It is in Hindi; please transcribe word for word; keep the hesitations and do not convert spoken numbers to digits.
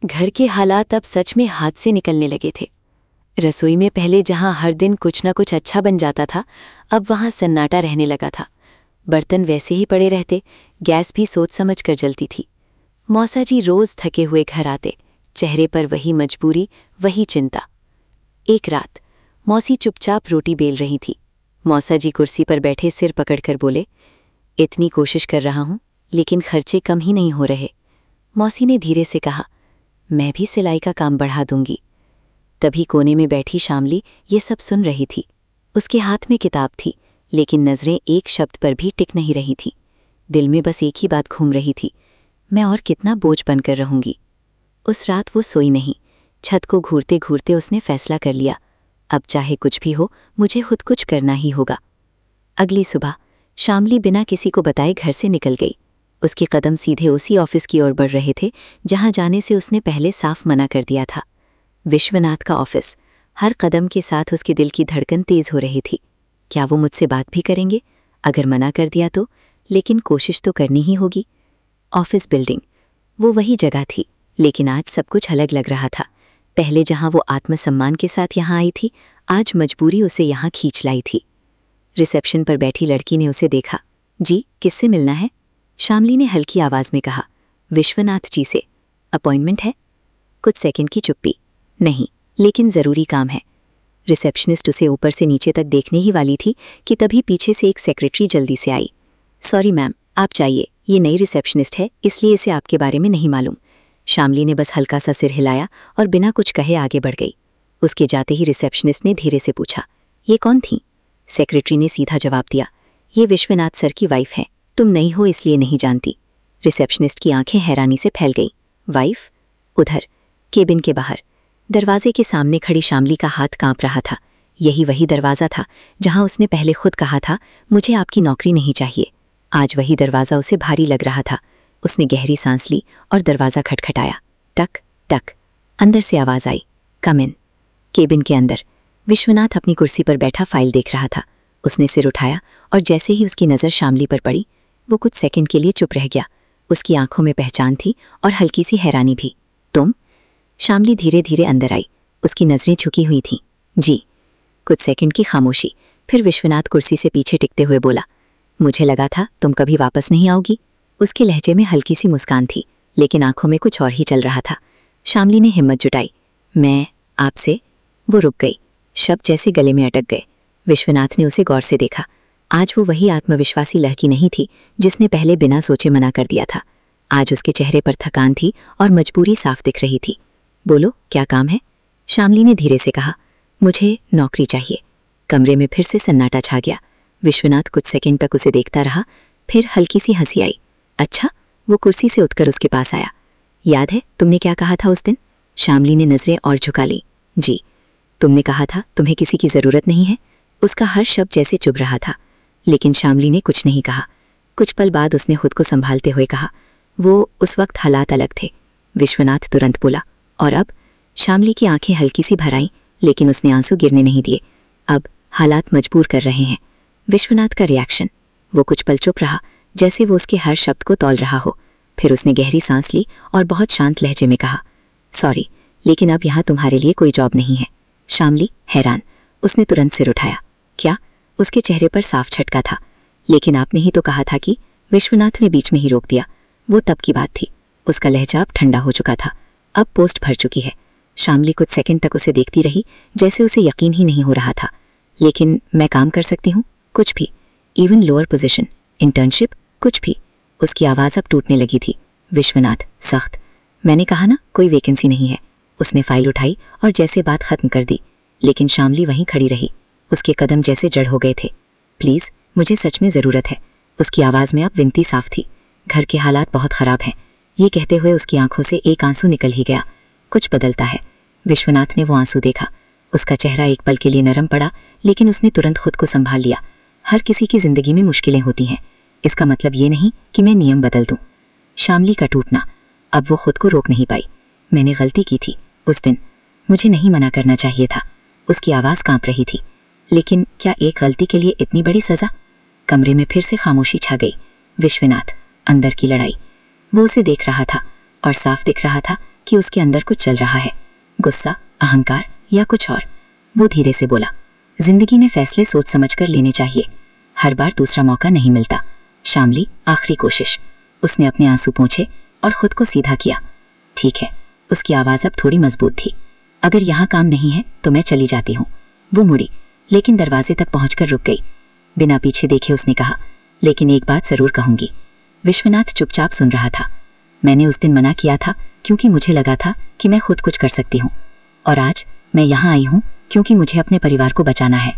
घर के हालात अब सच में हाथ से निकलने लगे थे। रसोई में पहले जहां हर दिन कुछ न कुछ अच्छा बन जाता था, अब वहां सन्नाटा रहने लगा था। बर्तन वैसे ही पड़े रहते, गैस भी सोच समझ कर जलती थी। मौसा जी रोज थके हुए घर आते, चेहरे पर वही मजबूरी, वही चिंता। एक रात मौसी चुपचाप रोटी बेल रही थी। मौसा जी कुर्सी पर बैठे सिर पकड़कर बोले, इतनी कोशिश कर रहा हूं, लेकिन खर्चे कम ही नहीं हो रहे। मौसी ने धीरे से कहा, मैं भी सिलाई का काम बढ़ा दूंगी। तभी कोने में बैठी शामली ये सब सुन रही थी। उसके हाथ में किताब थी, लेकिन नजरें एक शब्द पर भी टिक नहीं रही थी। दिल में बस एक ही बात घूम रही थी, मैं और कितना बोझ बनकर रहूंगी। उस रात वो सोई नहीं। छत को घूरते घूरते उसने फैसला कर लिया, अब चाहे कुछ भी हो, मुझे खुद कुछ करना ही होगा। अगली सुबह शामली बिना किसी को बताए घर से निकल गई। उसके कदम सीधे उसी ऑफिस की ओर बढ़ रहे थे जहां जाने से उसने पहले साफ मना कर दिया था। विश्वनाथ का ऑफिस। हर कदम के साथ उसके दिल की धड़कन तेज हो रही थी। क्या वो मुझसे बात भी करेंगे? अगर मना कर दिया तो? लेकिन कोशिश तो करनी ही होगी। ऑफिस बिल्डिंग, वो वही जगह थी, लेकिन आज सब कुछ अलग लग रहा था। पहले जहां वो आत्मसम्मान के साथ यहां आई थी, आज मजबूरी उसे यहां खींच लाई थी। रिसेप्शन पर बैठी लड़की ने उसे देखा। जी, किससे मिलना है? शामली ने हल्की आवाज में कहा। विश्वनाथ जी से। अपॉइंटमेंट है? कुछ सेकंड की चुप्पी। नहीं, लेकिन जरूरी काम है। रिसेप्शनिस्ट उसे ऊपर से नीचे तक देखने ही वाली थी कि तभी पीछे से एक सेक्रेटरी जल्दी से आई। सॉरी मैम, आप जाइए, ये नई रिसेप्शनिस्ट है, इसलिए इसे आपके बारे में नहीं मालूम। शामली ने बस हल्का सा सिर हिलाया और बिना कुछ कहे आगे बढ़ गई। उसके जाते ही रिसेप्शनिस्ट ने धीरे से पूछा, ये कौन थी? सेक्रेटरी ने सीधा जवाब दिया, ये विश्वनाथ सर की वाइफ है, तुम नई हो इसलिए नहीं जानती। रिसेप्शनिस्ट की आंखें हैरानी से फैल गईं। वाइफ? उधर केबिन के बाहर दरवाजे के सामने खड़ी शामली का हाथ कांप रहा था। यही वही दरवाज़ा था जहां उसने पहले खुद कहा था, मुझे आपकी नौकरी नहीं चाहिए। आज वही दरवाज़ा उसे भारी लग रहा था। उसने गहरी सांस ली और दरवाज़ा खटखटाया। टक टक। अंदर से आवाज़ आई, कम इन। केबिन के अंदर विश्वनाथ अपनी कुर्सी पर बैठा फाइल देख रहा था। उसने सिर उठाया और जैसे ही उसकी नज़र शामली पर पड़ी, वो कुछ सेकंड के लिए चुप रह गया। उसकी आंखों में पहचान थी और हल्की सी हैरानी भी। तुम? शामली धीरे धीरे अंदर आई। उसकी नज़रें झुकी हुई थीं। जी। कुछ सेकंड की खामोशी, फिर विश्वनाथ कुर्सी से पीछे टिकते हुए बोला, मुझे लगा था तुम कभी वापस नहीं आओगी। उसके लहजे में हल्की सी मुस्कान थी, लेकिन आंखों में कुछ और ही चल रहा था। शामली ने हिम्मत जुटाई, मैं आपसे? वो रुक गई, शब्द जैसे गले में अटक गए। विश्वनाथ ने उसे गौर से देखा। आज वो वही आत्मविश्वासी लड़की नहीं थी जिसने पहले बिना सोचे मना कर दिया था। आज उसके चेहरे पर थकान थी और मजबूरी साफ दिख रही थी। बोलो, क्या काम है? शामली ने धीरे से कहा, मुझे नौकरी चाहिए। कमरे में फिर से सन्नाटा छा गया। विश्वनाथ कुछ सेकंड तक उसे देखता रहा, फिर हल्की सी हंसी आई। अच्छा? वो कुर्सी से उठकर उसके पास आया। याद है तुमने क्या कहा था उस दिन? शामली ने नजरें और झुका ली। जी। तुमने कहा था तुम्हें किसी की जरूरत नहीं है। उसका हर शब्द जैसे चुभ रहा था, लेकिन शामली ने कुछ नहीं कहा। कुछ पल बाद उसने खुद को संभालते हुए कहा, वो उस वक्त हालात अलग थे। विश्वनाथ तुरंत बोला, और अब? शामली की आंखें हल्की सी भर आईं, लेकिन उसने आंसू गिरने नहीं दिए। अब हालात मजबूर कर रहे हैं। विश्वनाथ का रिएक्शन। वो कुछ पल चुप रहा, जैसे वो उसके हर शब्द को तौल रहा हो। फिर उसने गहरी सांस ली और बहुत शांत लहजे में कहा, सॉरी, लेकिन अब यहाँ तुम्हारे लिए कोई जॉब नहीं है। शामली हैरान। उसने तुरंत सिर उठाया। क्या? उसके चेहरे पर साफ झटका था। लेकिन आपने ही तो कहा था कि। विश्वनाथ ने बीच में ही रोक दिया। वो तब की बात थी। उसका लहजा अब ठंडा हो चुका था। अब पोस्ट भर चुकी है। शामली कुछ सेकंड तक उसे देखती रही, जैसे उसे यकीन ही नहीं हो रहा था। लेकिन मैं काम कर सकती हूँ? कुछ भी, इवन लोअर पोजीशन, इंटर्नशिप, कुछ भी। उसकी आवाज़ अब टूटने लगी थी। विश्वनाथ सख्त। मैंने कहा ना, कोई वैकेंसी नहीं है। उसने फाइल उठाई और जैसे बात खत्म कर दी, लेकिन शामली वहीं खड़ी रही। उसके कदम जैसे जड़ हो गए थे। प्लीज़, मुझे सच में ज़रूरत है। उसकी आवाज़ में अब विनती साफ थी। घर के हालात बहुत ख़राब हैं। ये कहते हुए उसकी आंखों से एक आंसू निकल ही गया। कुछ बदलता है। विश्वनाथ ने वो आंसू देखा। उसका चेहरा एक पल के लिए नरम पड़ा, लेकिन उसने तुरंत खुद को संभाल लिया। हर किसी की जिंदगी में मुश्किलें होती हैं। इसका मतलब ये नहीं कि मैं नियम बदल दूं। शामली का टूटना। अब वो खुद को रोक नहीं पाई। मैंने गलती की थी उस दिन। मुझे नहीं मना करना चाहिए था। उसकी आवाज़ कांप रही थी। लेकिन क्या एक गलती के लिए इतनी बड़ी सज़ा? कमरे में फिर से खामोशी छा गई। विश्वनाथ, अंदर की लड़ाई। वो उसे देख रहा था और साफ दिख रहा था कि उसके अंदर कुछ चल रहा है, गुस्सा, अहंकार या कुछ और। वो धीरे से बोला, जिंदगी में फैसले सोच समझ कर लेने चाहिए, हर बार दूसरा मौका नहीं मिलता। शामली, आखिरी कोशिश। उसने अपने आंसू पोंछे और खुद को सीधा किया। ठीक है, उसकी आवाज़ अब थोड़ी मजबूत थी। अगर यहाँ काम नहीं है तो मैं चली जाती हूँ। वो मुड़ी, लेकिन दरवाजे तक पहुंचकर रुक गई। बिना पीछे देखे उसने कहा, लेकिन एक बात जरूर कहूंगी। विश्वनाथ चुपचाप सुन रहा था। मैंने उस दिन मना किया था क्योंकि मुझे लगा था कि मैं खुद कुछ कर सकती हूँ, और आज मैं यहाँ आई हूँ क्योंकि मुझे अपने परिवार को बचाना है।